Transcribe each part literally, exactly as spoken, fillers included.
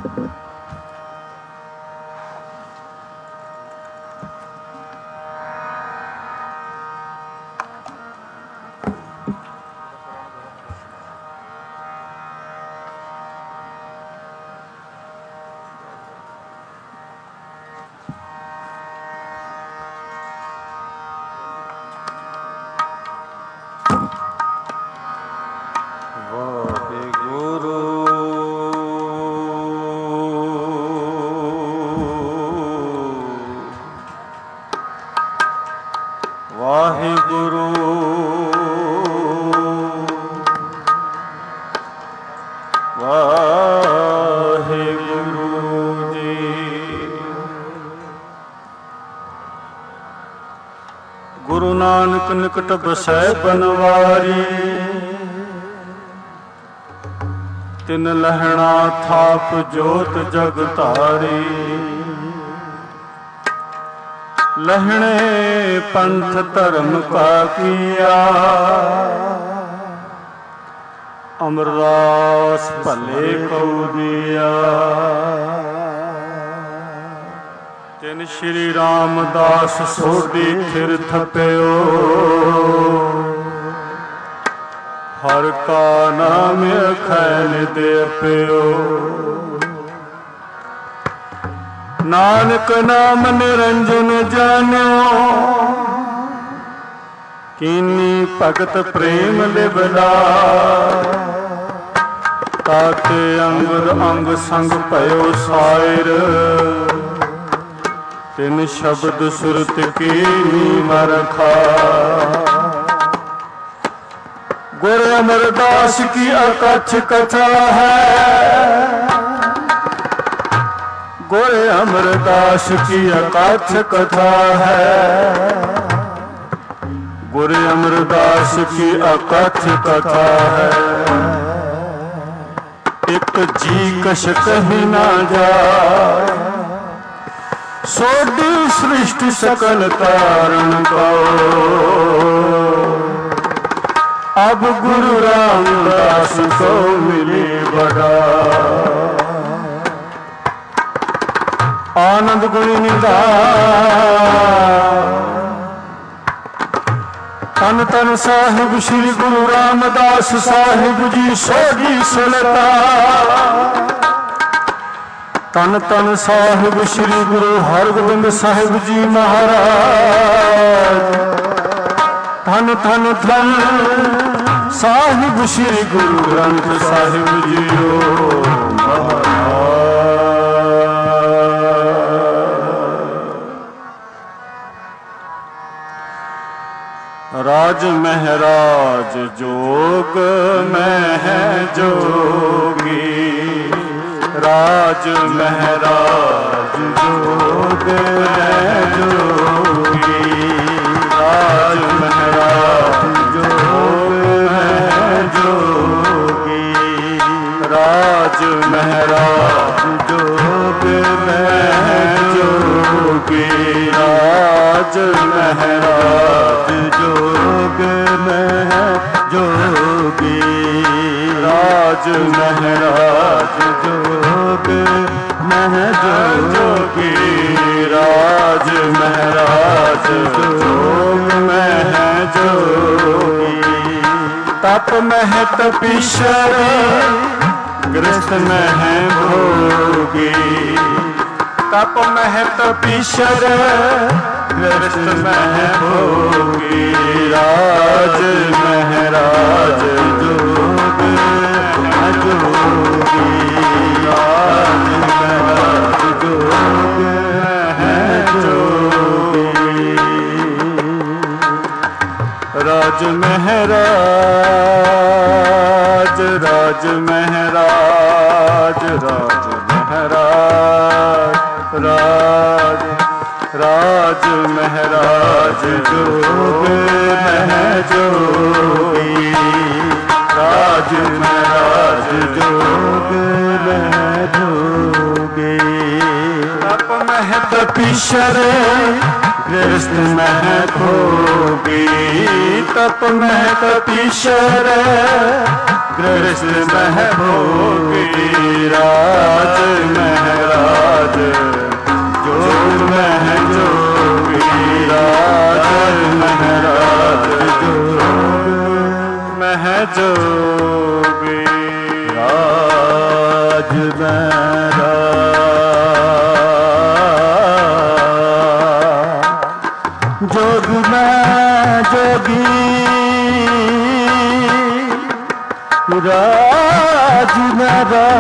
ਨਿਕਟ ਬਸੈ ਬਨਵਾਰੀ, ਤਿਨ ਲਹਿਣਾ ਥਾਪ ਜੋਤ ਜਗ ਧਾਰੀ। ਲਹਿਣੇ ਪੰਥ ਧਰਮ ਕਾ ਕੀਆ, ਅਮਰਦਾਸ ਭਲੇ ਕਉ ਦੀਆ। ਤਿਨ ਸ਼੍ਰੀ ਰਾਮਦਾਸ ਸੋਢੀ ਥਿਰ ਥਪਿਓ, ਹਰ ਕਾ ਨਾਮ ਅਖੈ ਨਿਤ ਅਪਿਓ। ਨਾਨਕ ਨਾਮ ਨਿਰੰਜਨ ਜਾਣਿਓ, ਕੀਨੀ ਭਗਤ ਪ੍ਰੇਮ ਲਿਵਲਾ। ਤਾਤੇ ਅੰਗਦ ਅੰਗ ਸੰਗ ਭਇਓ ਸਾਇਰ, ਤਿਨ ਸ਼ਬਦ ਸੁਰਤ ਕੀ ਨੀਮ ਰਖਾ। ਗੁਰ ਅਮਰਦਾਸ ਕੀ ਅਕਥ ਕਥਾ ਹੈ, ਗੁਰ ਅਮਰਦਾਸ ਕੀ ਅਕਥ ਕਥਾ ਹੈ। ਗੁਰ ਅਮਰਦਾਸ ਕੀ ਅਕਥ ਕਥਾ ਹੈ। ਇੱਕ ਜੀ ਕਛ ਕਹਿ ਨਾ ਜਾਏ, ਸੋਢੀ ਸ੍ਰਿਸ਼ਟ ਸਕਲ ਤਾਰਨ ਕੋ। ਅਬ ਗੁਰੂ ਰਾਮਦਾਸ ਕੋ ਮਿਲੀ ਬੜਾ। ਆਨੰਦ ਗੁਣੀ ਨਿਧਾਨ, ਤਨ ਤਨ ਸਾਹਿਬ ਸ਼੍ਰੀ ਗੁਰੂ ਰਾਮਦਾਸ ਸਾਹਿਬ ਜੀ ਸੋਢੀ ਸੁਲਤਾਨ। ਤਨ ਤਨ ਸਾਹਿਬ ਸ਼੍ਰੀ ਗੁਰੂ ਹਰਗੋਬਿੰਦ ਸਾਹਿਬ ਜੀ ਮਹਾਰਾਜ। ਧਨ ਧਨ ਧਨ ਸਾਹਿਬ ਸ਼੍ਰੀ ਗੁਰੂ ਗ੍ਰੰਥ ਸਾਹਿਬ ਜੀਓ ਮਹਾਰਾਜ। ਰਾਜ ਮਹਿਰਾਜ ਜੋਗ ਮਹਿ ਜੋਗੀ, ਰਾਜ ਮਹਿਰਾਜ ਜੋਗ ਮਹਿ ਜੋਗੀ। ਰਾਜ ਮਹਿਰਾਜ ਜੋਗ ਮਹਿ ਜੋਗੀ, ਰਾਜ ਮਹਿਰਾਜ ਜੋਗ ਮਹਿ ਜੋਗੀ। ਰਾਜ ਮਹਿਰਾਜ ਜੋਗ ਮਹਿ ਜੋਗੀ, ਰਾਜ ਮਹਿਰਾਜ ਜੋਗ ਮਹਿ ਜੋਗੀ। ਰਾਜ ਮਹਿਰਾਜ ਜੋਗ ਮਹਿ ਜੋਗੀ। ਤਪ ਮਹਿ ਤਪੀਸ਼ਰੀ, ਗ੍ਰਸਤ ਮਹਿ ਭੋਗੀ। ਤਪ ਮਹਿ ਤਪੀਸ਼ਰ, ਗ੍ਰਸਤ ਮਹਿ ਭੋਗੀ। ਰਾਜ ਮਹਿਰਾਜ ਜੋਗ ਮਹਿ ਜੋਗੀ। ਰਾਜ ਮਹਿਰਾਜ ਜੋਗ ਮਹਿ ਜੋਗੀ। ਰਾਜ ਮਹਿਰਾਜ, ਰਾਜ ਮਹਿਰਾਜ, ਰਾਜ ਮਹਿਰਾਜ। ਰਾਜ ਰਾਜ ਮਹਿਰਾਜ ਜੋਗ ਮਹਿ ਜੋਗੀ। ਰਾਜ ਮਹਿਰਾਜ ਜੋਗ ਮਹਿ ਜੋਗੀ। ਤਪ ਮਹਿ ਤਪੀਸ਼ਰ, ਗ੍ਰਸਤ ਮਹਿ ਭੋਗੀ। ਤਪ ਮਹਿ ਤਪੀਸ਼ਰ, ਗ੍ਰਸਤ ਮਹਿ ਭੋਗੀ। ਰਾਜ जोगी। राज में जोग में जोगी, राज में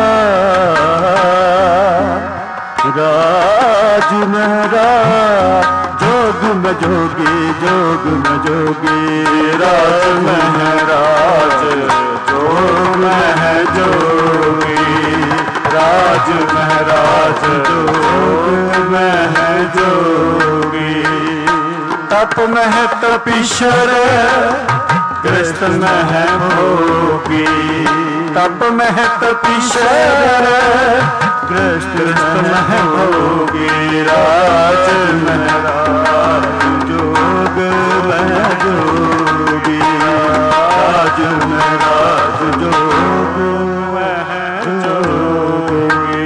राज में जोग में जोगी, जोग में जोगी। राज में राज जोग में जोगी। राज में राज जोग में जोगी। तप में है तपीश्वर, कृष्ण में है भोगी। तप में है तपीश्वर, कृष्ण में है भोगी। राज में राज जोग में जोगी। राज में राज जोग में जोगी।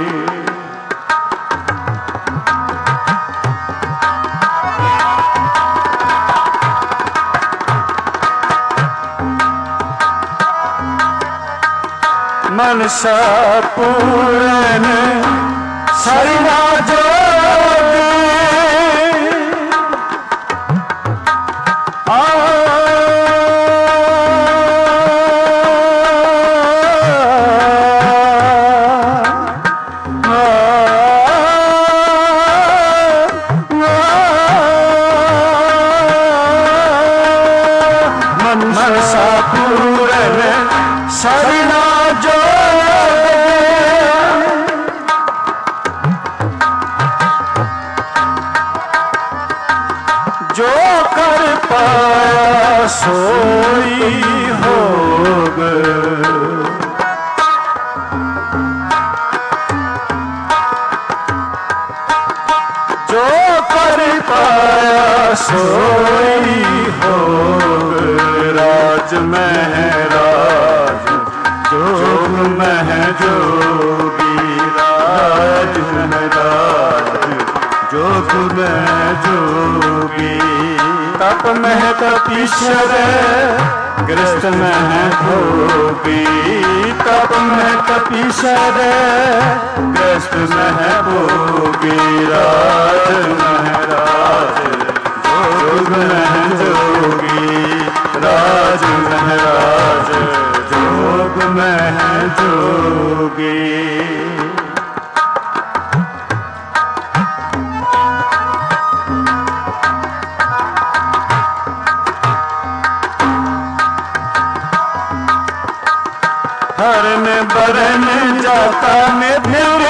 मनसा पूरन सर्वा जोगी। आ मनसा पूरन सर्वा जो कर पाया सोई होग। जो कर पाया सोई होग। राज में है राज जोग में है जोगी। राज में राज जोग में जोगी। तप में है तपीश्वर, कृष्ण में है भोगी। तप में तपीश्वर, कृष्ण में है भोगी। राज में राज जोग में जोगी। राज में राज जोग में जोगी। हरन बरन जाता में फिर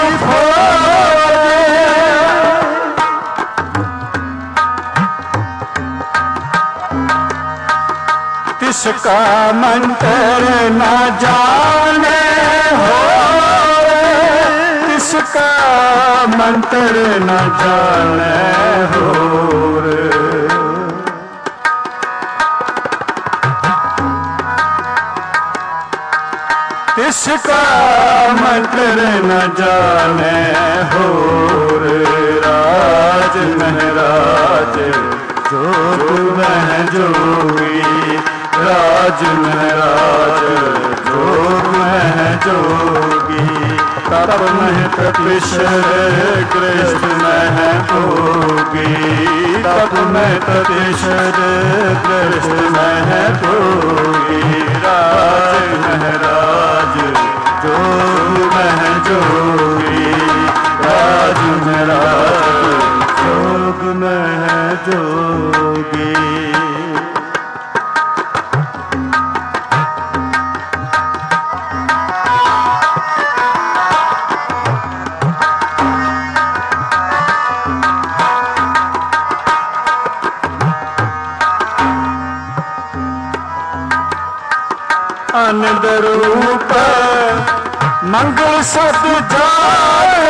तिसका मंत्र न जाने हो। तिसका मंत्र न जाने हो। इसका मंत्र न जाने हो। राज महराज जोग में जोगी। राज महराज जोग में जोगी। तप में तपीश्वर, कृष्ण में है भोगी। तप में तपीश्वर, कृष्ण में है भोगी। राज महराज जोग में जोगी। राज महराज जोग में जोगी। आनंद रूप मंगल सत जाए।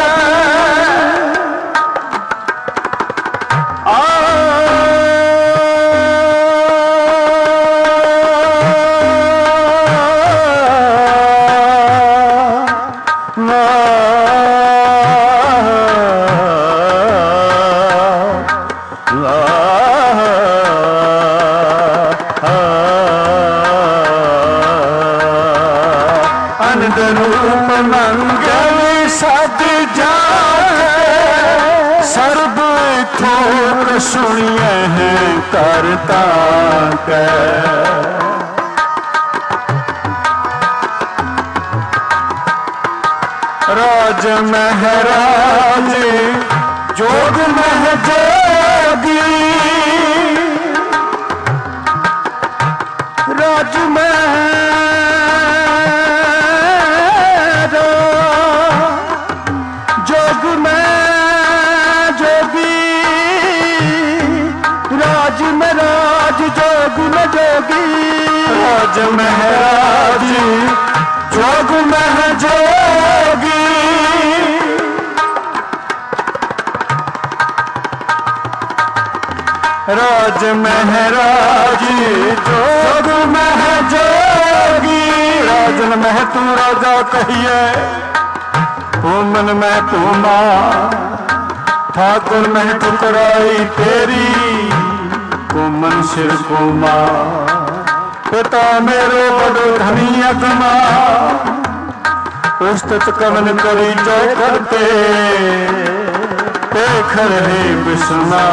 आनंद रूप मंगल सद जाए सर्ब ठोर सुनिए हैं करता के राज महराज जोग मह जोगी राज महरा जोग में जोगी राज महराज जोग में जोगी राज महराज जोग मह जोगी राज महराज जोग मह जोगी राजन मह तू राजा कहिए पूमन में तू मां ठाकुर में ठुकराई तेरी पूमन सिर को मां पिता मेरो बड़ो धनी अगमा उस्तत कवन करी जय करते देख रहे विष्णा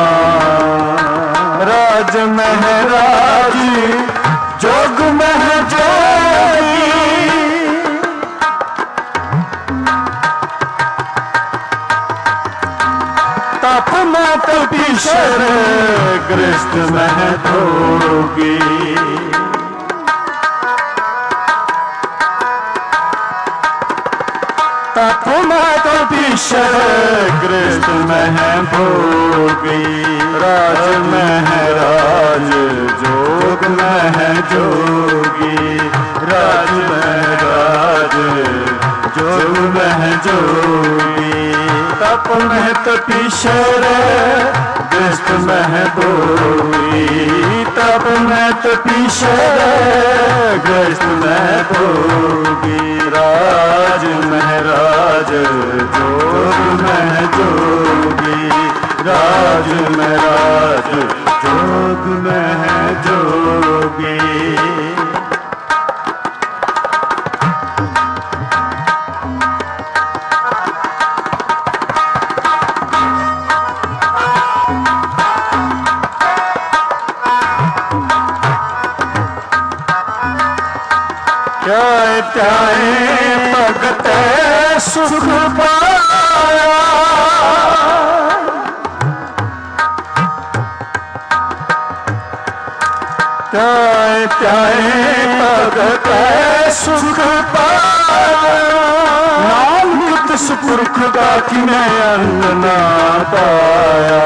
राज महराज जोग मह जोगी तप में तपीश्वर ग्रस्त मह धोगी तप में तपीश्वर ग्रस्त मह भोगी राज महराज जोग मह जोगी राज महराज जोग मह जोगी तप मह तपीश्वर ग्रस्त मह भोगी तप मह तपीश्वर ग्रस्त मह भोगी राज महराज जोग मह जोगी राज महराज जोग मह जोगी क्या त्याए भगत सुख पाया त्याए त्याए भगत सुख पाया नाम तिस पुरख का किने अंत ना पाया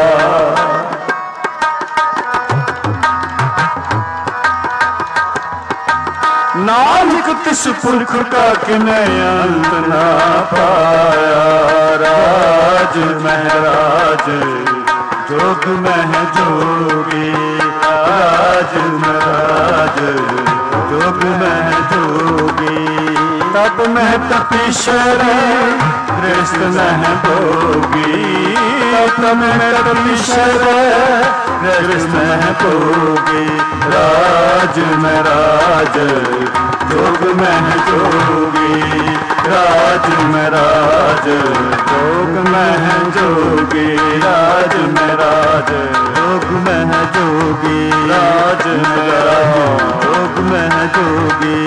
नानक तिस पुरख का किने अंत ना पाया राज महराज जोग मह जोगी राज महराज जोग मह जोगी तब मह तपीश्वर कृष्ण मह भोगी तब मह तपीश्वर कृष्ण मह भोगी राज महराज जोग मह जोगी राज महराज जोग मह जोगी राज महराज जोग मह जोगी राज महराज जोग मह जोगी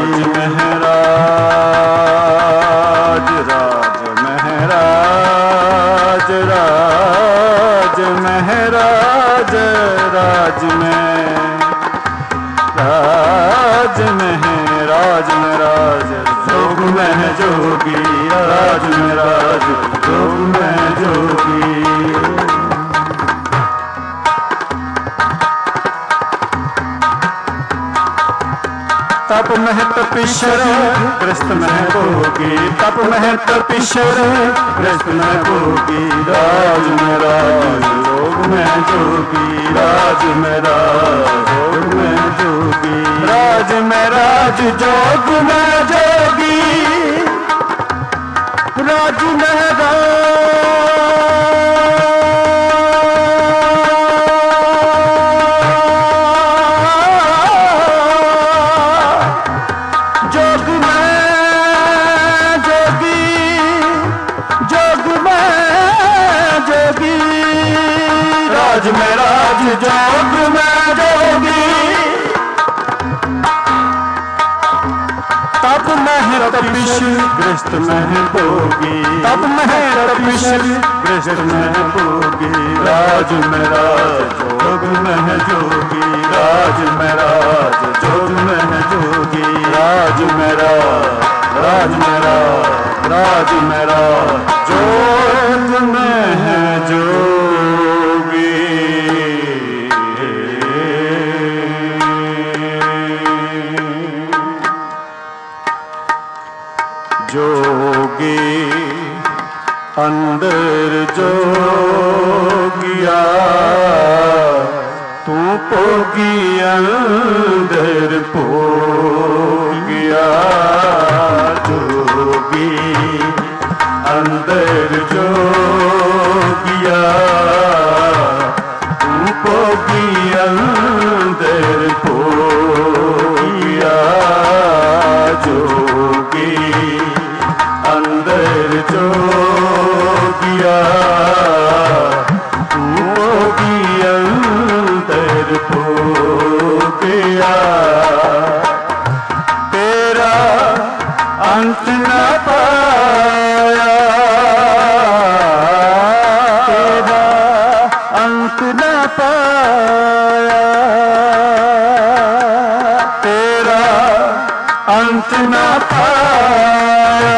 महराज राज महराज राज महराज राज में राज महराज महराज जोग मह जोगी राज महराज जोग मह जोगी तप मह तपीश्वर कृष्ण मह भोगी तप मह तपीश्वर कृष्ण मह भोगी राज महराज जोग मह जोगी राज महराज जोग मह जोगी राज महराज जोग मह जोगी राज महराज जोग में राज में राज जोग में जोगी तप मह तपिश गृहस्थ मह भोगी तप मह तपिश गृहस्थ मह भोगी राज में राज जोग मह जोगी राज में राज जोग मह जोगी राज में राज राज में राज राज में राज जोग मह जोगी जोगी अंदर जोगिया तू भोगी अंदर भोगिया जोगी अंदर जोगिया तू भोगी अंदर भोगिया जोगी अंदर जोगिया भोगी अंदर भोगिया तेरा अंत न पाया तेरा अंत न पाया तेरा अंत न पाया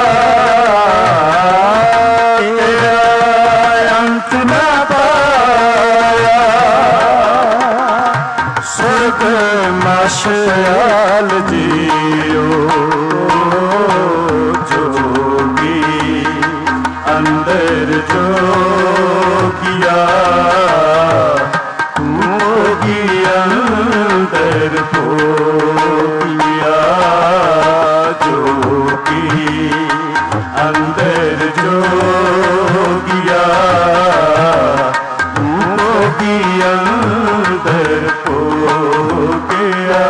तेरा अंत न पाया स्वर्ग मशाल जियो जोगी अंदर जोगिया भोगी अंदर भोगिया जोगी अंदर जोगिया भोगी अंदर भोगिया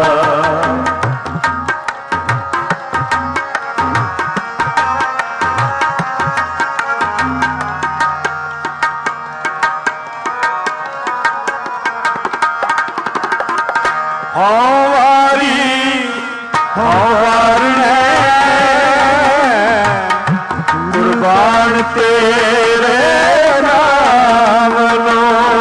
हवारी हवारने कुर्बान तेरे नाम लो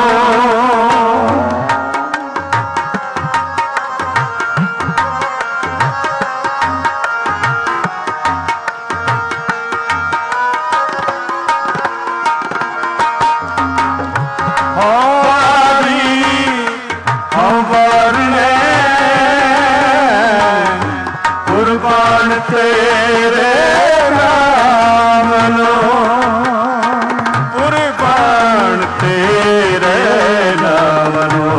हवारी हवारने कुर्बान तेरे नाम लो कुर्बान तेरे नाम लो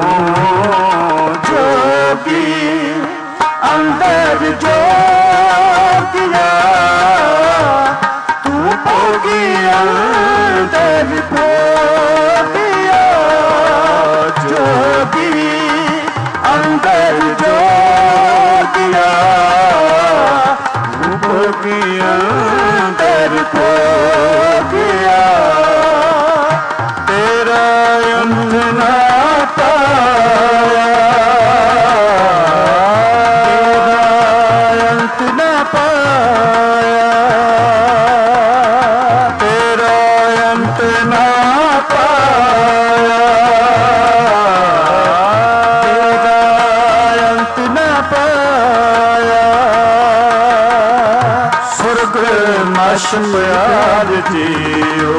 जोगी अंदर जोगिया तू भोगी अंदर भोगिया जोगी अंदर जोगिया भोगी अंदर भोगिया तेरा अंत न पाया तेरा अंत न पाया तेरा अंत न पाया तेरा अंत न पाया स्वर्ग मशाल जियो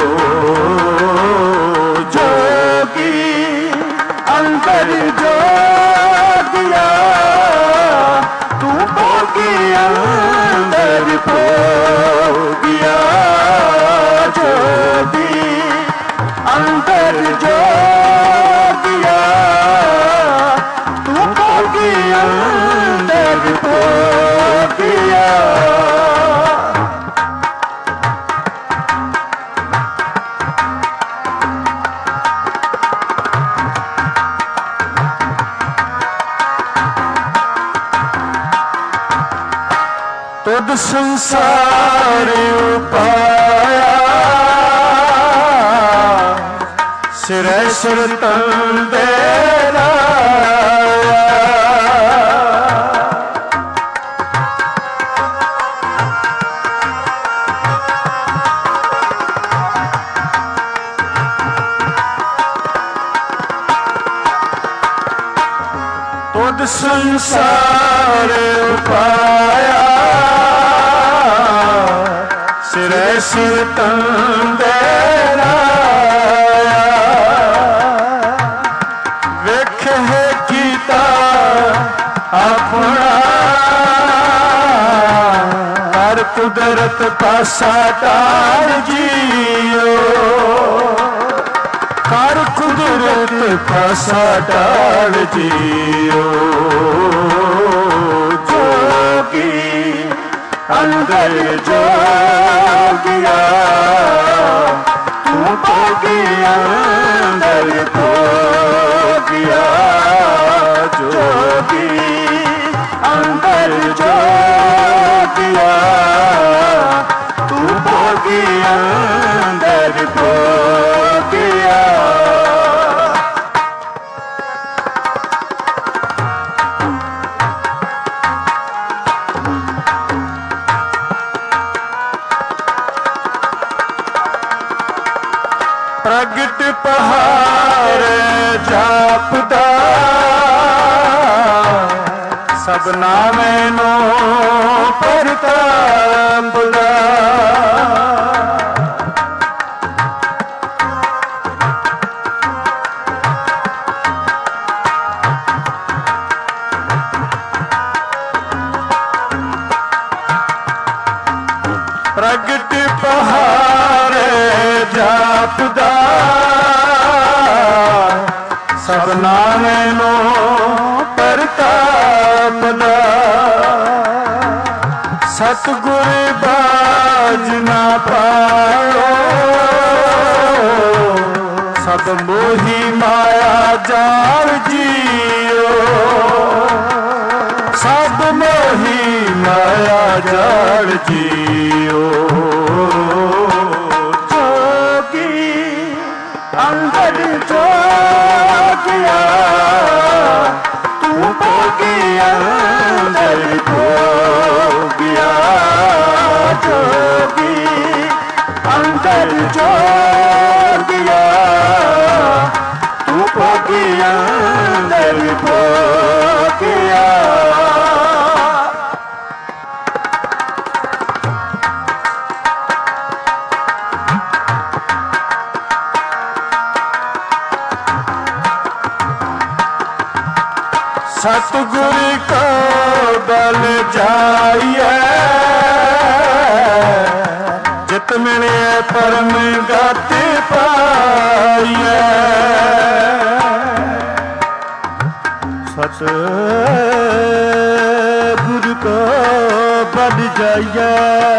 जोगी अंदर जोगिया तू भोगी अंदर भोगिया जोगी अंदर जोगिया तू भोगी अंदर भोगिया तुद संसार उपाया ਸਿਰੈ ਸਿਰ ਤੰਦੇ ਤੁਧ ਸੰਸਾਰ ਉਪਾਇਆ ਸਿਰੈ ਸਿਰ ਤੰਦੇ ਆਪਣਾ ਹਰ ਕੁਦਰਤ ਪਾਸਾ ਟਾਲ ਜੀਓ ਹਰ ਕੁਦਰਤ ਪਾਸਾ ਟਾਲ ਜੀਓ ਜੋਗੀ ਅੰਦਰ ਜੋਗਿਆ ਤੂੰ ਭੋਗੀ ਅੰਦਰ ਭੋਗਿਆ ਜੋਗੀ ਅੰਦਰ ਜੋਗਿਆ ਤੂੰ ਭੋਗੀ ਅੰਦਰ ਭੋਗਿਆ ਪ੍ਰਗਟ ਪਹਾੜ ਜਾਪਦਾ ਸਭਨਾ ਮੈਨੂੰ ਪ੍ਰਤਾਪਦਾ ਪ੍ਰਗਟ ਪਹਾੜ ਜਾਪਦਾ ਸਭਨਾ ਮੈਨੂੰ ਪ੍ਰਤਾਪਦਾ ਸਤਿਗੁਰ ਬਾਜ ਨਾ ਪਾਇਓ ਸਭ ਮੋਹੀ ਮਾਇਆ ਜਾਲ ਜੀਓ ਸਭ ਮੋਹੀ ਮਾਇਆ ਜਾਲ ਜੀਓ ਜੋਗੀ ਅੰਦਰ ਜੋਗਿਆ ਤੂੰ ਭੋਗੀ ਅੰਦਰ ਭੋਗਿਆ ਜੋਗੀ ਅੰਦਰ ਜੋਗਿਆ ਤੂੰ ਭੋਗੀ ਅੰਦਰ ਭੋਗਿਆ सतगुर को बल जाइए जित मिले परम गति पाइए सतगुर को बल जाइए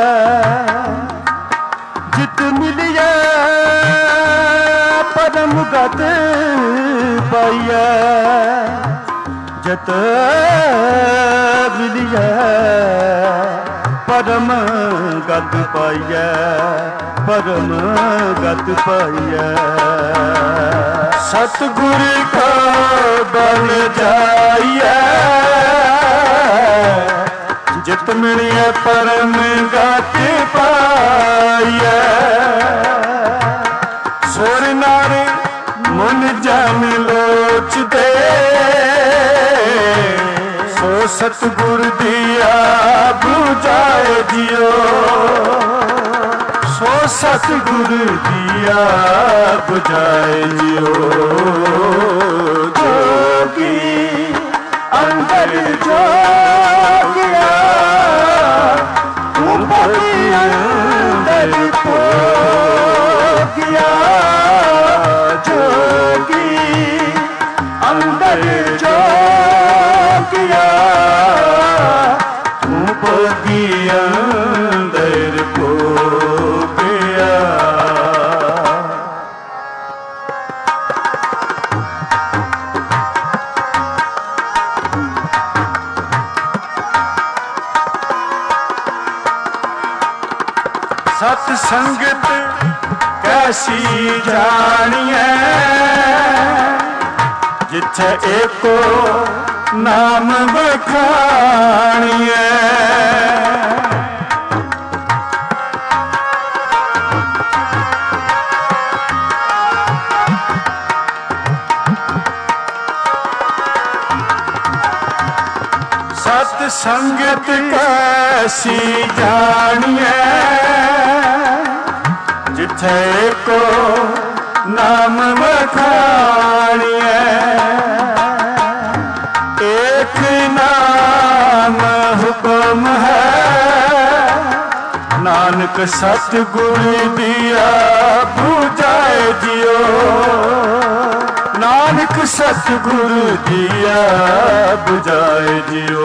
जित मिलिए परम गति पाइए जत मिलिए परम गत पाइए परम गत पाइए सतगुर का बल जाइए जित मिलिए परम गत पाइए सुर नर मुन जन लोच दे सो सतगुर दिया बुझाए जियो सो सतगुर दिया बुझाए जियो जोगी अंदर जोगिया तू भोगी अंदर भोगिया जोगी अंदर जोगिया तू भोगी अंदर भोगिया सत संगत कैसी जानिए जिथे एको नाम बखानिए। सत संगत कैसी जानिए जिथे को नाम बखानिए। एक नाम हुक्म है नानक सतगुरु दिया बुझाए जियो। नानक सतगुरु दिया बुझाए जियो।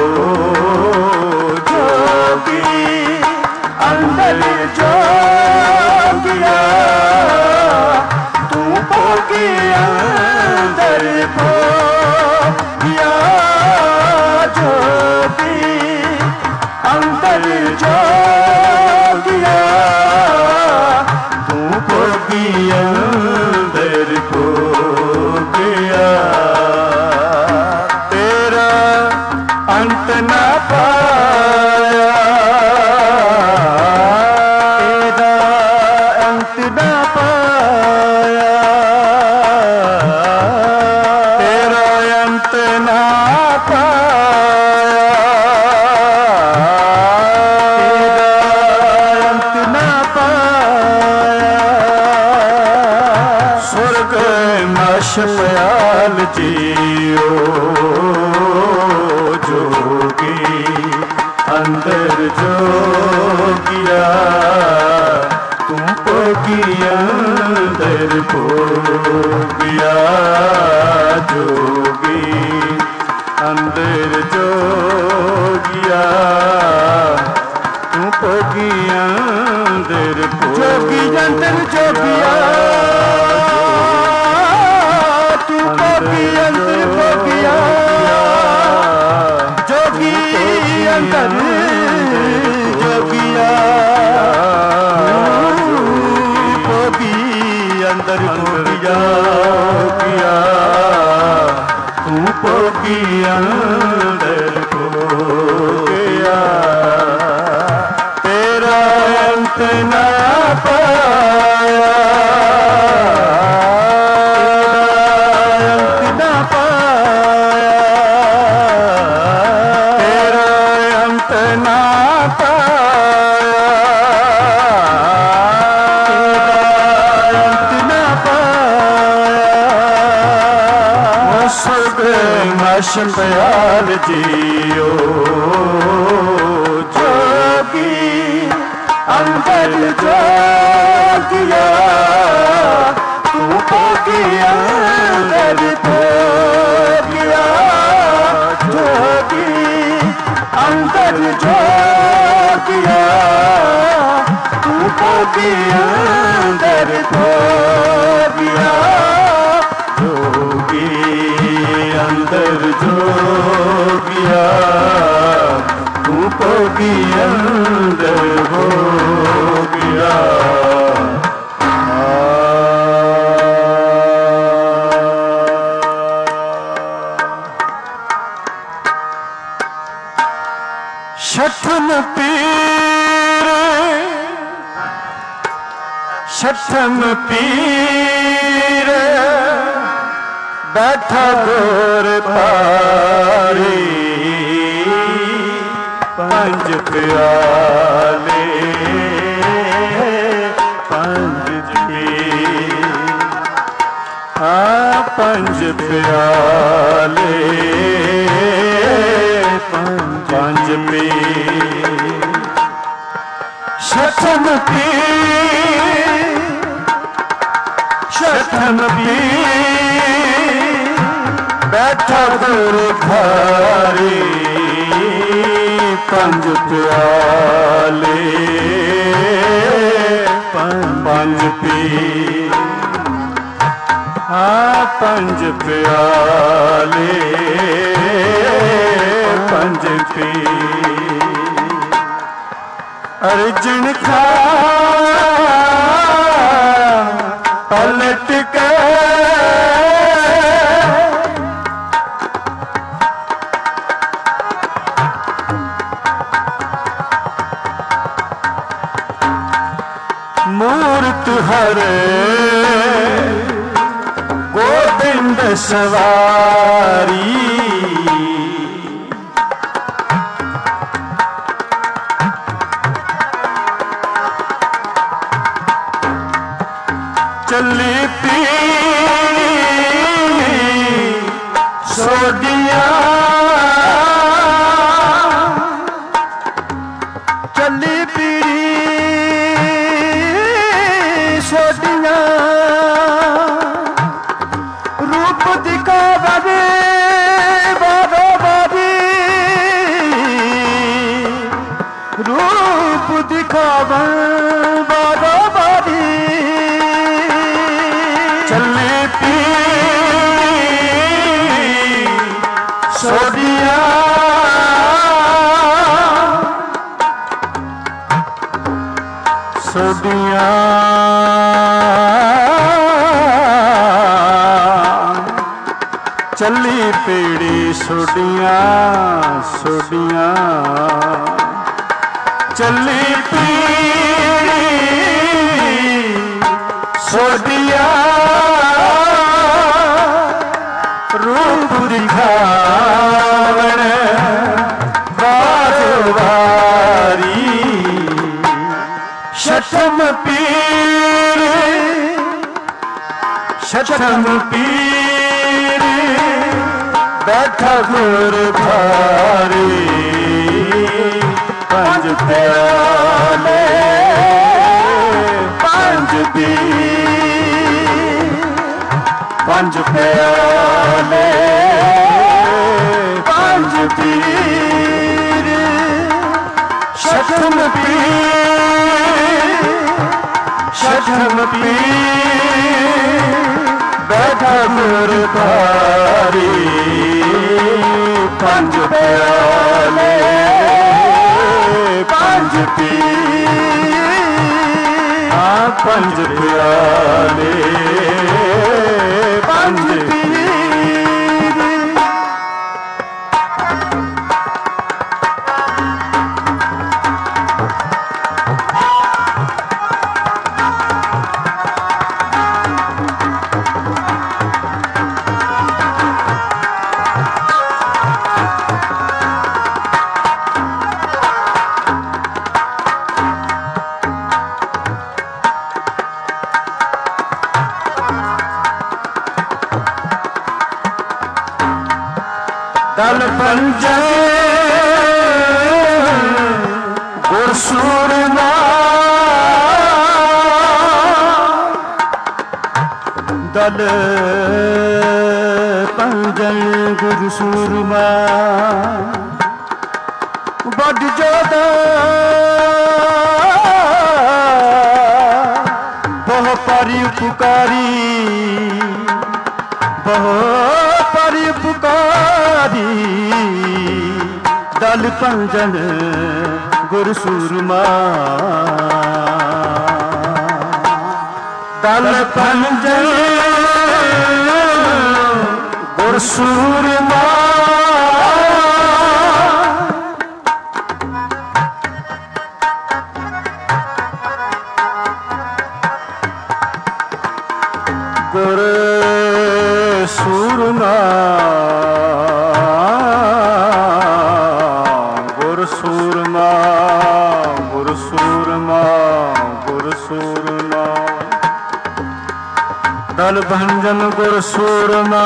जोगी अंदर जोगिया तू भोगी अंदर भोगिया। जोगी अंदर जोगिया तू भोगी अंदर भोगिया। तेरा अंत न पाया तेरा अंत न पाया तेरा अंत न पाया तेरा अंत न पाया। स्वर्ग मश पयाल जियो जोगी अंदर जोगिया तू भोगी अंदर भोगिया। जोगी अंदर जोगिया तू भोगी अंदर जोगी अंदर जोगिया तू भोगी अंदर भोगिया। जोगी अंदर जोगिया भोगी अंदर भोगिया तू भोगी अंदर भोगिया। तेरा अंत न पाया पयाल जियो जोगी अंदर जोगिया तू भोगी अंदर भोगिया। जोगी अंदर जोगिया तू भोगी अंदर भोगिया। जोगी अंदर जोगिया तू भोगी अंदर भोगिया। शठन पीर शठन पीर बैठा गोर पारी पंज प्याले पंज पी हाँ पंज प्याले पंज पी। शठन पीर शठन पीर बैठा गुरु घारी पंज प्याले पंज पी हाँ पंज प्याले पंज पी। अर्जुन खाए पलट के मूर्त हरे गोविंद सवारी चली पीली सोडिया चली पीली सोडिया रूप दिखावे बारो बारी रूप दिखावे बारो बारी चली पीली सोडिया सोडिया चली पीड़ी सोडिया सोडिया चली पीड़ी सोडिया रूप दिखावण बाजवारी शतम पीर शतम पीर बैठा गुर भारी पंज प्याले पंज पीर पंज प्याले पंज पीर शतम पीर शतम पीर बैठा गुर भारी पंज प्याले पंज पीर हाँ पंज प्याले पंज पीर दल पंजन गुरसूरमा दल पंजन गुरसूरमा बड़ जोदा बहु परि पुकारी बहु परि पुकारी दल पंजन गुरसूरमा दल पंजन गुरसूरमा गुर सूरमा गुर सूरमा गुर सूरमा गुर सूरमा दल भंजन गुर सूरमा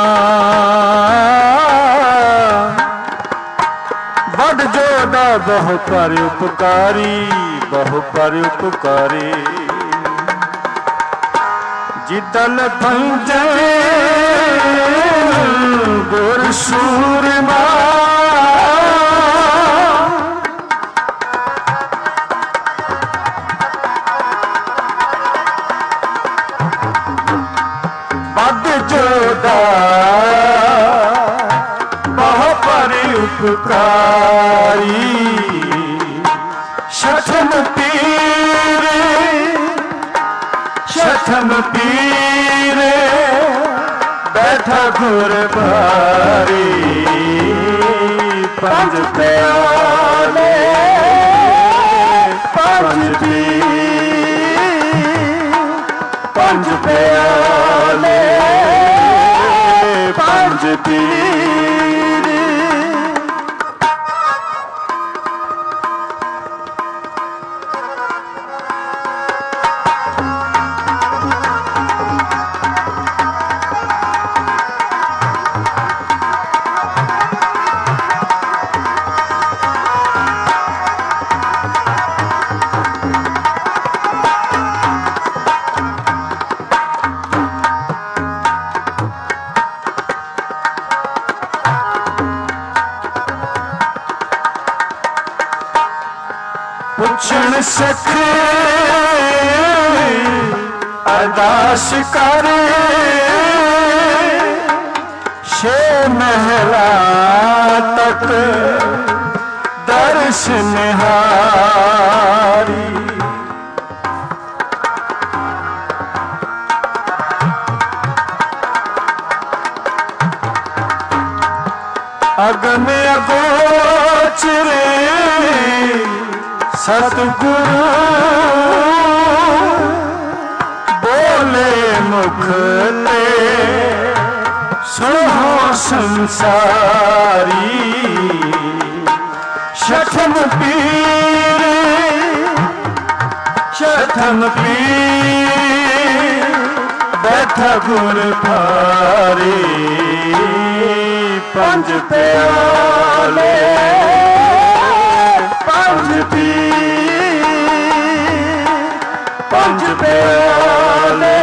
बड़ जोदा बहु पर उपकारी बहु पर उपकारी जिदल भंजन गुर सूरमा बड़ जोदा बहु पर उपकारी शतम पीर शतम शठम पीर बैठा गुर भारी पंज प्याले पंज पीर पंज प्याले पंज पीर। पुछण सखे अरदास करे छे महला तक दर्श निहारी। अगम अगोचरे सतगुरु बोले मुख ते सुनो संसारी। शठम पीर शठम पीर बैठा गुर भारी पंज प्याले पंज पीर पंज प्याले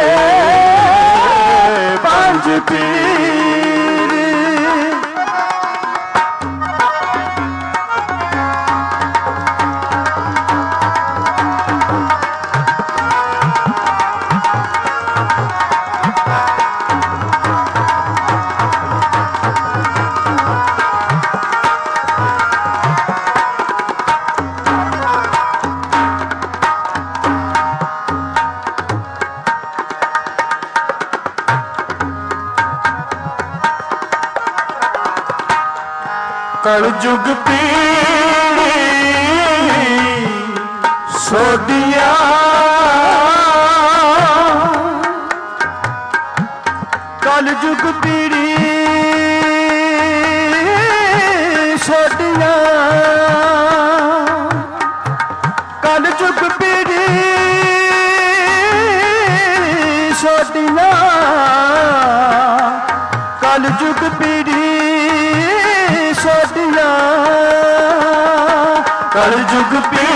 पंज पीर। कलयुग पीड़ी सोडिया कलयुग पीड़ी सोडिया कलयुग पीड़ी सोडिया कलयुग पीड़ी सोडिया कलयुग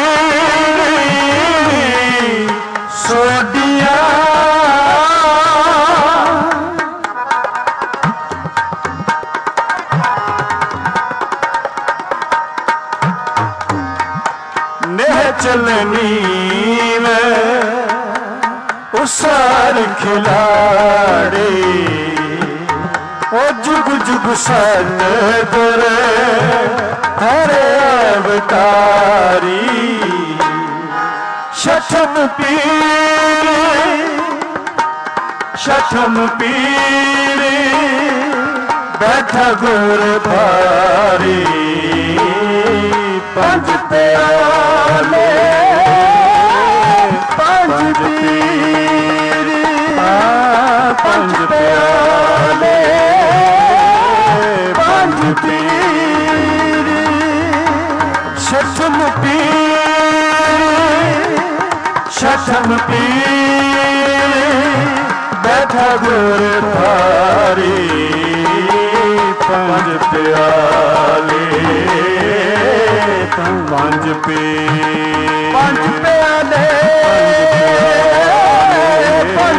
पीड़ी सोडिया नेह चलनी में उसार खिलाड़ी ओ जुग जुग सतगुर हरे अवतारी। शठम पीर शठम पीर बैठा गुर भारी पंज प्याले पंज पीर पंज प्याले पंज पीर। शठम पीर शठम पीर बैठा गुर भारी पंज प्याले पंज पीर पंज प्याले पंज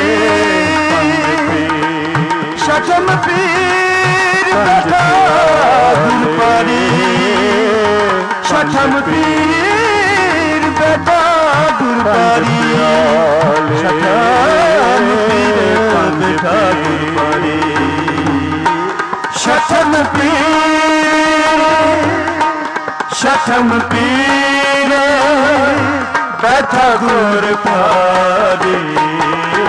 पीर। शठम पीर बैठा गुर भारी शठम पीर बैठा गुर भारी शठम पीर बैठा गुर भारी। शठम पीर शठम पीर बैठा गुर भारी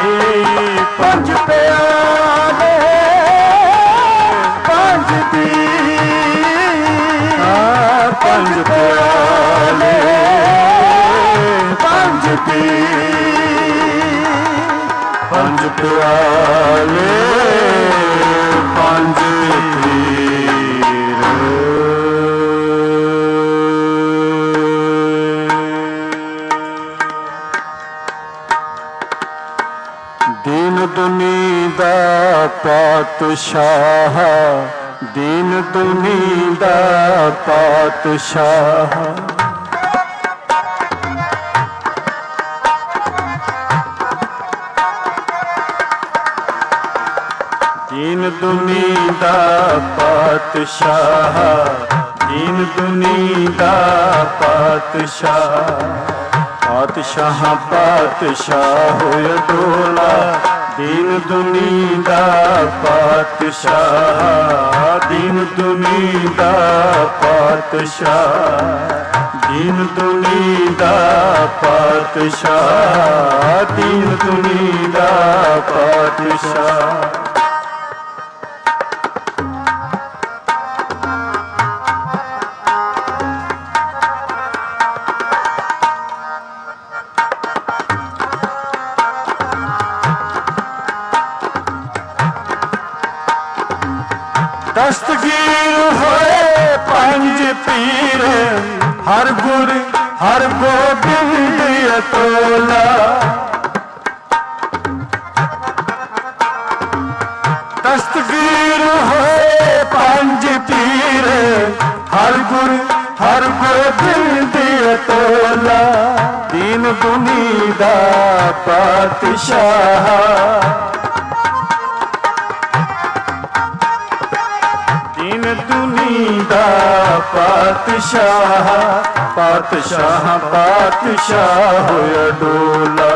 ਪੀਰ ਪੰਜ ਪਿਆਲੇ ਪੰਜ ਪੀਰ ਦੀਨ ਦੁਨੀ ਦਾ ਪਾਤਸ਼ਾਹ ਦੀਨ ਦੁਨੀ ਦਾ ਪਾਤਸ਼ਾਹ ਦੀਨ ਦੁਨੀ ਦਾ ਪਾਤਸ਼ਾਹ ਦੀਨ ਦੁਨੀ ਦਾ ਪਾਤਸ਼ਾਹ ਪਾਤਸ਼ਾਹ ਪਾਤਸ਼ਾਹ ਹੋਇਆ ਡੋਲਾ ਦੀਨ ਦੁਨੀ ਦਾ ਪਾਤਸ਼ਾਹ ਦੀਨ ਦੁਨੀ ਦਾ ਪਾਤਸ਼ਾਹ ਦੀਨ ਦੁਨੀ ਦਾ ਪਾਤਸ਼ਾਹ ਦੀਨ ਦੁਨੀ ਦਾ ਪਾਤਸ਼ਾਹ ਦਸਤਗੀਰ ਹੋਏ ਪੰਜ ਪੀਰ ਹਰ ਗੁਰ ਹਰ ਗੋਬਿੰਦ ਅਤੋਲਾ ਦਸਤਗੀਰ ਹੋਏ ਪੰਜ ਪੀਰ ਹਰ ਗੁਰ ਹਰ ਗੋਬਿੰਦ ਅਤੋਲਾ ਦੀਨ ਦੁਨੀ ਦਾ ਪਾਤਸ਼ਾਹ ਦੀਨ ਦੁਨੀ ਦਾ ਪਾਤਸ਼ਾਹ ਪਾਤਸ਼ਾਹ ਪਾਤਸ਼ਾਹ ਹੋਇਆ ਡੋਲਾ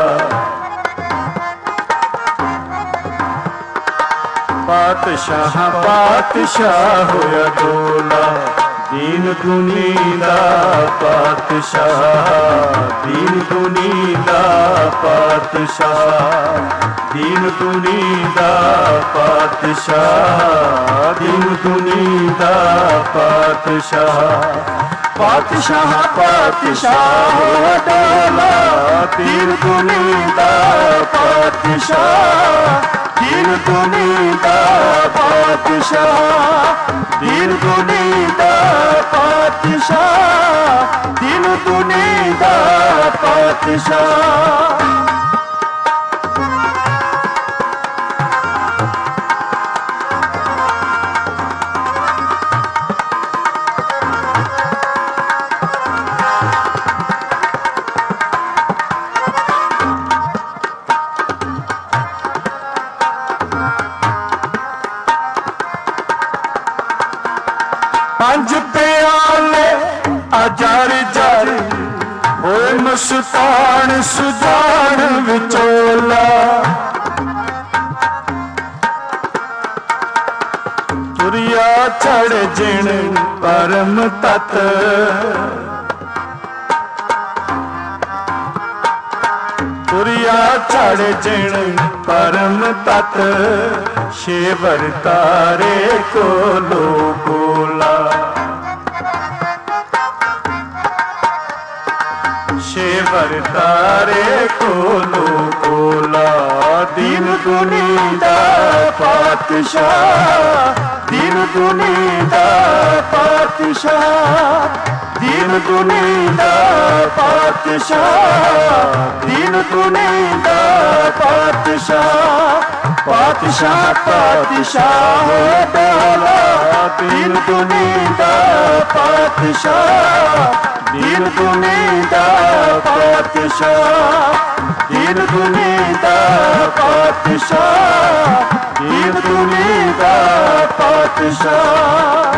ਪਾਤਸ਼ਾਹ ਪਾਤਸ਼ਾਹ ਹੋਇਆ ਡੋਲਾ ਦੀਨ ਦੁਨੀ ਦਾ ਪਾਤਸ਼ਾਹ ਦੀਨ ਦੁਨੀ ਦਾ ਪਾਤਸ਼ਾਹ ਦੀਨ ਦੁਨੀ ਦਾ ਪਾਤਸ਼ਾਹ ਦੀਨ ਦੁਨੀ ਦਾ ਪਾਤਸ਼ਾਹ ਪਾਤਸ਼ਾਹ ਪਾਤਸ਼ਾਹ ਡੋਲਾ ਦੀਨ ਦੁਨੀ ਦਾ ਪਾਤਸ਼ਾਹ ਦੀਨ ਦੁਨੀ ਦਾ ਪਾਤਸ਼ਾਹ ਦੀਨ ਦੁਨੀ ਦਾ ਪਾਤਸ਼ਾਹ ਦੀਨ ਦੁਨੀ ਦਾ ਪਾਤਸ਼ਾਹ ਪੰਜ ਪਿਆਲੇ ਅਜਰ ਜਰ ਹੋਏ ਮਸਤਾਨ ਸੁਜਾਨ ਵਿਚੋਲਾ ਤੁਰਿਆ ਚੜ ਜਿਣ ਪਰਮ ਤਤ ਤੁਰਿਆ ਚੜ ਜਿਣ ਪਰਮ ਤਤ ਸ਼ੇਵਰ ਤਾਰੇ ਕੋਲੋ ਕੋਲਾ ਸ਼ੇਵਰ ਤਾਰੇ ਕੋਲੋ ਕੋਲਾ ਦੀਨ ਦੁਨੀ ਦਾ ਪਾਤਸ਼ਾਹ ਦੀਨ ਦੁਨੀ ਦਾ ਪਾਤਸ਼ਾਹ ਦੀਨ ਦੁਨੀ ਦਾ ਪਾਤਸ਼ਾਹ ਦੀਨ ਦੁਨੀ ਦਾ ਪਾਤਸ਼ਾਹ ਪਾਤਸ਼ਾਹ ਪਾਤਸ਼ਾਹ ਡੋਲਾ ਦੀਨ ਦੁਨੀ ਦਾ ਪਾਤਸ਼ਾਹ ਦੀਨ ਦੁਨੀ ਦਾ ਪਾਤਸ਼ਾਹ ਦੀਨ ਦੁਨੀ ਦਾ ਪਾਤਸ਼ਾਹ ਦੀਨ ਦੁਨੀ ਦਾ ਪਾਤਸ਼ਾਹ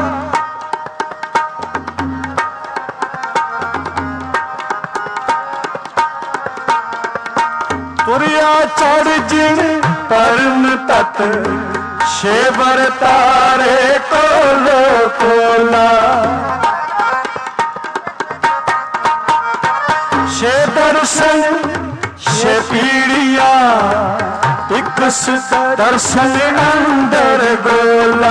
ਤੁਰਿਆ ਚੜ ਜਿਣ ਪਰਮ ਤਤ ਸ਼ੇਵਰ ਤਾਰੇ ਕੋਲੋ ਕੋਲਾ ਸ਼ੇ ਦਰਸ਼ਨ ਸ਼ੇ ਪੀੜੀਆਂ ਇੱਕ ਦਰਸ਼ਨ ਅੰਦਰ ਗੋਲਾ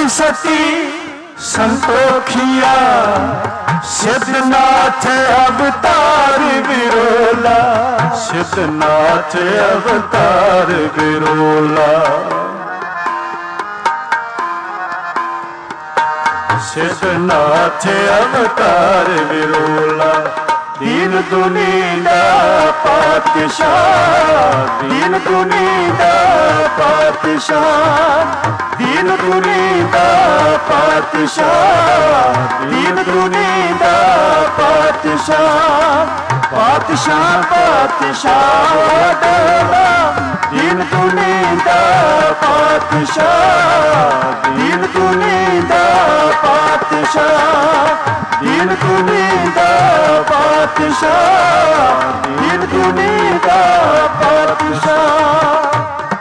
सती सती संतोखिया सिद्धनाथ अवतार विरोला सिद्धनाथ अवतार विरोला सिद्धनाथ अवतार विरोला दीन दुनीदा पातशाह दीन दुनीदा पातशाह दीन दुनीदा पातशाह दीन दुनीदा पातशाह पातशाह पातशाह देवा दीन दुनीदा पातशाह दीन दुनीदा पातशाह दीन दुनीदा पातशाह दीन दुनीदा पातशाह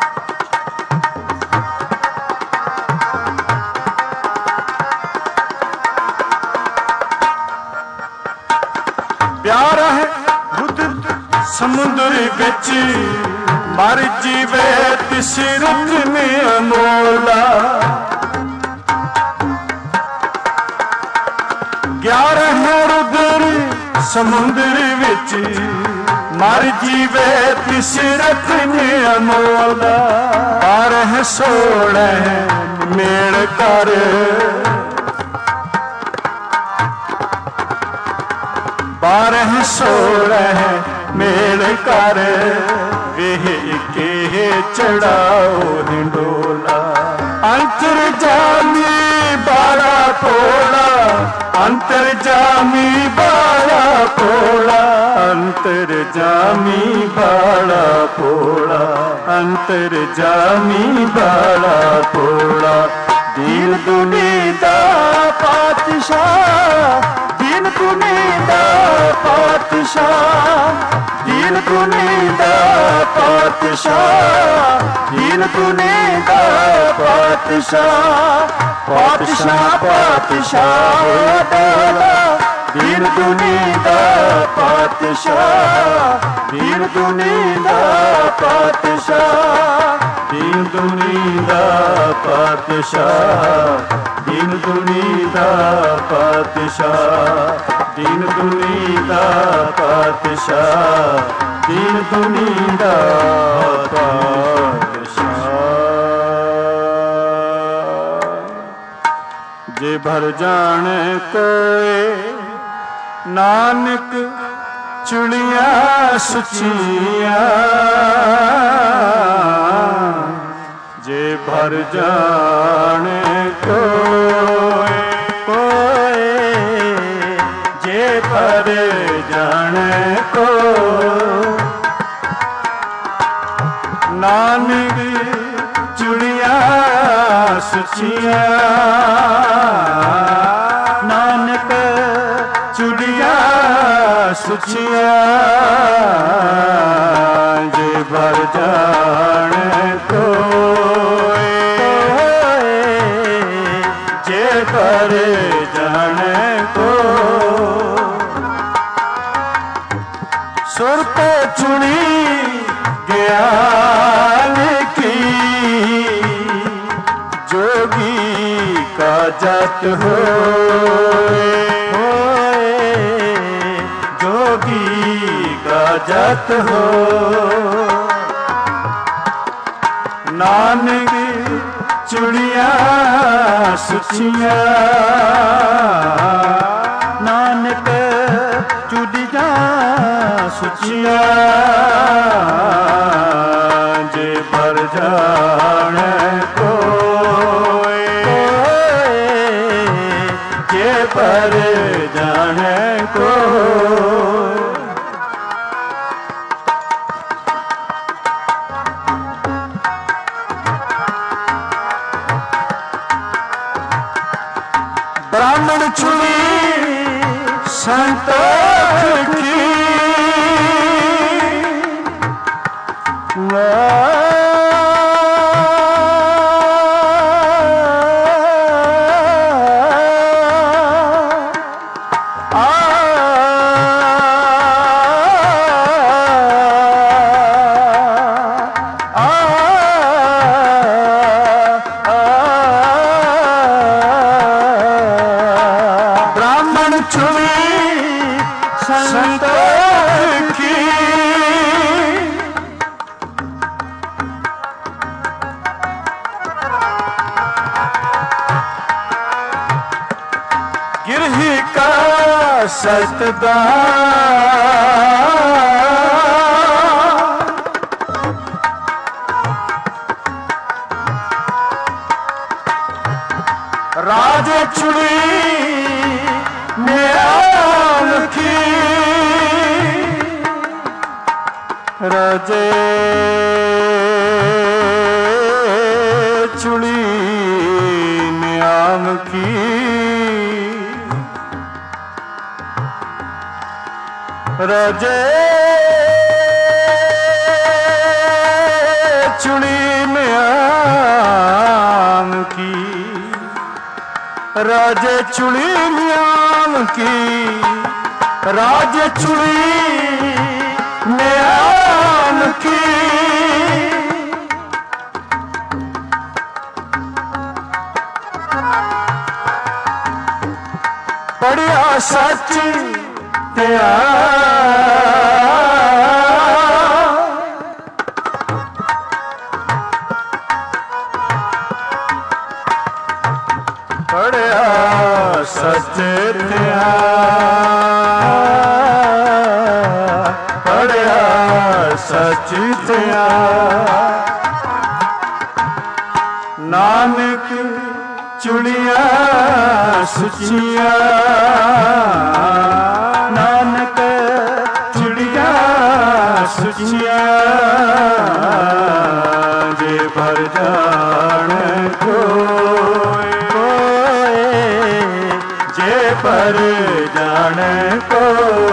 प्यारा है बुद्ध समुद्र बिच मर जीवे तिस रुख में अमोला ग्यारह है रुद्र समुद्र विच मर जीवे तिस रुख में अमोला बारह सोलह मेल कर बारह सोलह मेल कर वेह के चढ़ाओ हिंडोला अंतर जामी बाला पोला अंतर जामी बाला पोला अंतर जामी बाला पोला अंतर जामी बाला पोला दीन दुनीदा पातशाह दीन दुनीदा पातशाह दीन दुनीदा पातशाह दीन दुनीदा पातशाह पातशाह पातशाह देवा दीन दुनीदा पातशाह दीन दुनीदा पातशाह दीन दुनीदा पातशाह दीन दुनीदा पातशाह दीन दुनीदा पातशाह दीन दुनीदा पातशाह जे भर जान कोए नानक चुड़िया सुचिया जे भर जान कोए कोए जे भर जान को नानक चुड़िया सुचिया नानक चुड़िया सुचिया जे भर जान कोए जे भर जान को सुर पे चुनी ज्ञान की जोगी का जात हो जोगी का जात हो नानक चुड़िया सुचिया नानक चुड़िया सुचिया जे भर जान कोए जे भर जान को ब्राह्मण चुनी संतोष की ਸਤਿਦਾ ਰਾਜੇ ਚੁਣੀ ਨਿਆਮਕੀ ਰਾਜੇ ਚੁਣੀ ਨਿਆਮਕੀ ਰਾਜੇ ਚੁਣੀ ਨਿਆਮਕੀ ਰਾਜੇ ਚੁਣੀ ਨਿਆਮਕੀ ਰਾਜੇ ਚੁਣੀ ਨਿਆਮਕੀ ਪੜਿਆ ਸੱਚ ਤਿਆ ਪੜਿਆ ਸੱਚ ਤਿਆ ਪੜਿਆ ਸੱਚ ਤਿਆ ਨਾਨਕ ਚੁੜੀਆਂ ਸੁਚੀਆਂ ਨਾਨਕ ਚੁੜੀਆਂ ਸੁਚੀਆਂ ਜੇ ਭਰ ਜਾਣ ਕੋਏ ਜੇ ਭਰ ਜਾਣ ਕੋ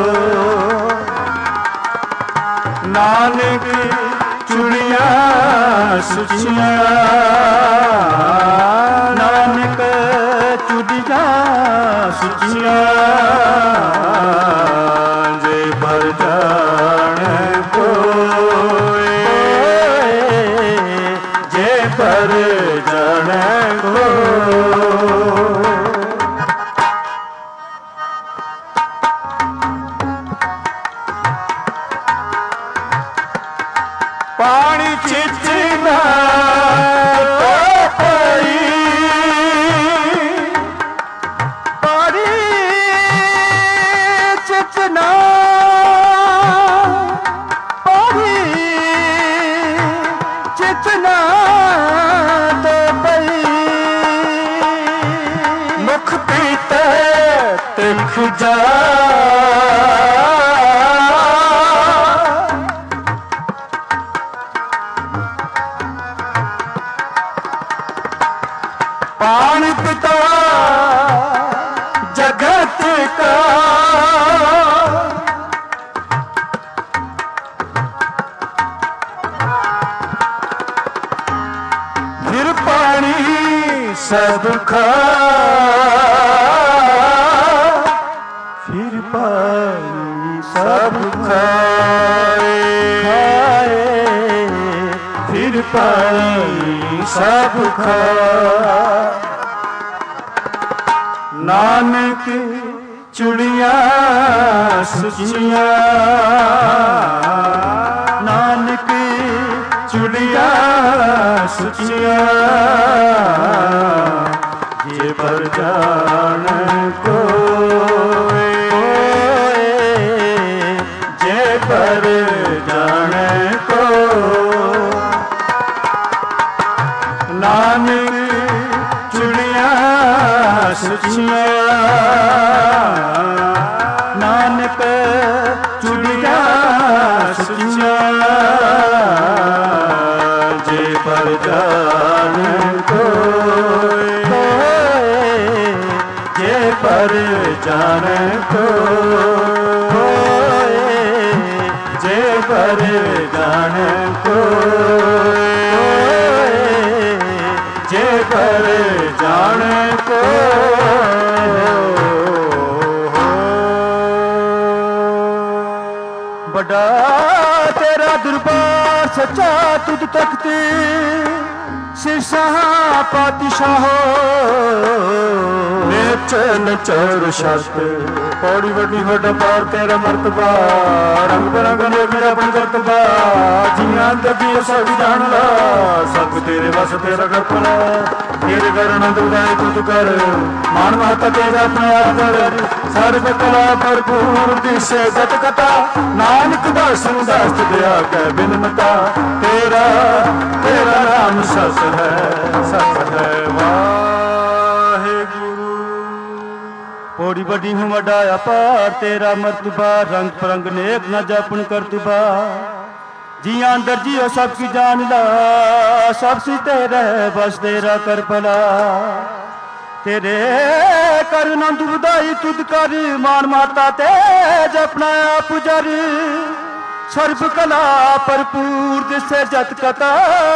ਨਾਨਕ ਚੁੜੀਆਂ ਸੁਚੀਆਂ ਨਾਨਕ ਚੁੜੀਆਂ ਸੁਚੀਆਂ ਜੇ ਭਰ ਜਾਣ ਕੋਏ ਜੇ ਭਰ ਜਾਣ ਕੋ ਪਾਣੀ ਚਿਚਨਾ ਪਈ ਪਾਣੀ ਚਿਚਨਾ ਪਾਣੀ ਚਿਚਨਾ ਤੇ ਪਈ ਮੁਖ ਪੀਤੇ ਤਿਖ ਜਾ पान पिता जगत का फिर पानी सब खा फिर पानी सब खाए फिर पानी सब खा नानक चुड़िया सुचिया नानक चुड़िया सुचिया जे पर जान कोए जे पर जान को नानक चुड़िया सुचिया नानक चुड़िया सुचिया जे पर जान कोए जे पर जान कोए जे पर जान कोए जे पर जान को बड़ा तेरा दरबार सच्चा तुझ तकते ਸਿਰਸਾ ਪਾਤਸ਼ਾਹੋ ਨੇਚ ਨਚਰ ਛਤ ਪੌੜੀ ਵੱਡੀ ਵੱਡਾ ਪਾਰ ਤੇਰਾ ਮਰਤਬਾ ਰੰਗ ਬਰੰਗ ਦੇ ਮੇਰਾ ਬਣ ਕਰਤਬਾ ਜੀਆਂ ਦਬੀ ਸਭ ਜਾਣ ਲਾ ਸਭ ਤੇਰੇ ਵਸ ਤੇਰਾ ਕਰਪਲਾ ਤੇਰੇ ਘਰ ਆਨੰਦ ਉਦਾਏ ਤੁਧ ਕਰ ਮਾਨ ਮਹਤਾ ਤੇਰਾ ਆਪਣੇ ਆਪ ਕਰ ਸਰਬ ਕਲਾ ਭਰਪੂਰ ਦਿਸੇ ਜਤ ਕਥਾ ਨਾਨਕ ਦਾਸਨ ਦਾਸ ਦਿਆ ਕੈ ਬਿਨਮਤਾ ਤੇਰਾ ਤੇਰਾ ਨਾਮ ਸਸ ਹੈ ਸਸ ਹੈ ਵਾਹਿਗੁਰੂ ਪੌੜੀ ਵੱਡੀ ਹੂੰ ਵੱਡਾ ਅਪਾਰ ਤੇਰਾ ਮਰਤਬਾ ਰੰਗ ਪਰੰਗ ਨੇਕ ਨਾ ਜਾਪਨ ਕਰਤਬਾ ਜੀਆਂ ਅੰਦਰ ਜੀਓ ਸਭ ਕੀ ਜਾਨ ਲਾ ਸਭ ਸੀ ਤੇਰੇ ਬਸ ਤੇਰਾ ਕਰ ਭਲਾ ਤੇਰੇ ਕਰ ਨੰਦ ਵਧਾਈ ਤੁਧ ਕਰ ਮਾਨ ਮਾਤਾ ਤੇ ਜਪਨਾ ਆਪ ਜਰ ਸਰਬ ਕਲਾ ਭਰਪੂਰ ਦਿਸੇ ਜਤ ਕਥਾ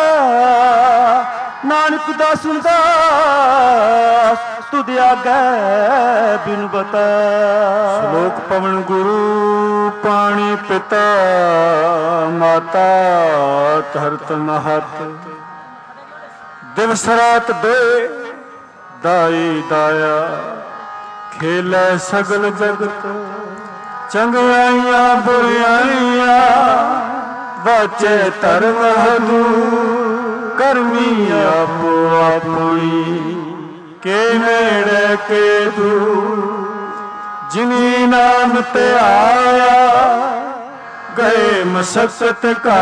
ਨਾਨਕ ਦਾ ਸੁਣਦਾ ਤੁਧ ਆਗੇ ਬਿਨ ਬਤਾ ਸ਼ਲੋਕ ਪਵਨ ਗੁਰੂ ਪਾਣੀ ਪਿਤਾ ਮਾਤਾ ਧਰਤ ਨਹਤ ਦਿਵਸ ਰਾਤ ਦੇ ਦਾਈ ਦਾਇਆ ਖੇਲੇ ਸਗਲ ਜਗਤ ਚੰਗਿਆਈਆਂ ਬੁਰਿਆਈਆਂ ਵਾਚੇ ਧਰਮ ਹਦੂ ਕਰਮੀ ਆਪੋ ਆਪਣੀ ਕੇ ਨੇੜੇ ਕੇ ਦੂਰ ਜਿਨੀ ਨਾਮ ਤੇ ਆਇਆ ਗਏ ਮਸਕਤ ਕਾ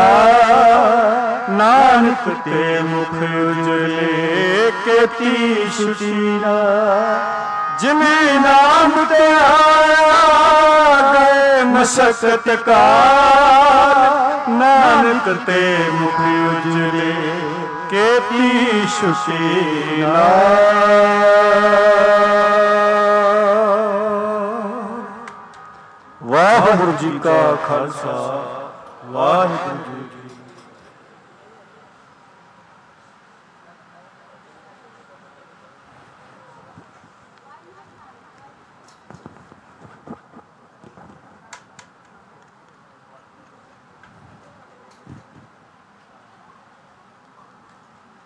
ਨਾਨਕ ਤੇ ਮੁਖ ਉਜਲੇ ਕੇਤੀ ਸ਼ੁਟੀਨਾ ਜਿਨੀ ਨਾਮ ਤੇ ਆਇਆ ਗਏ ਮਸਕਤ ਕਾ ਨਾਨਕ ਤੇ ਮੁਖ ਉਜਲੇ ਕੇਤੀ ਸ਼ੁਟੀਨਾ ਵਾਹਿਗੁਰੂ ਜੀ ਕਾ ਖਾਲਸਾ ਵਾਹਿਗੁਰੂ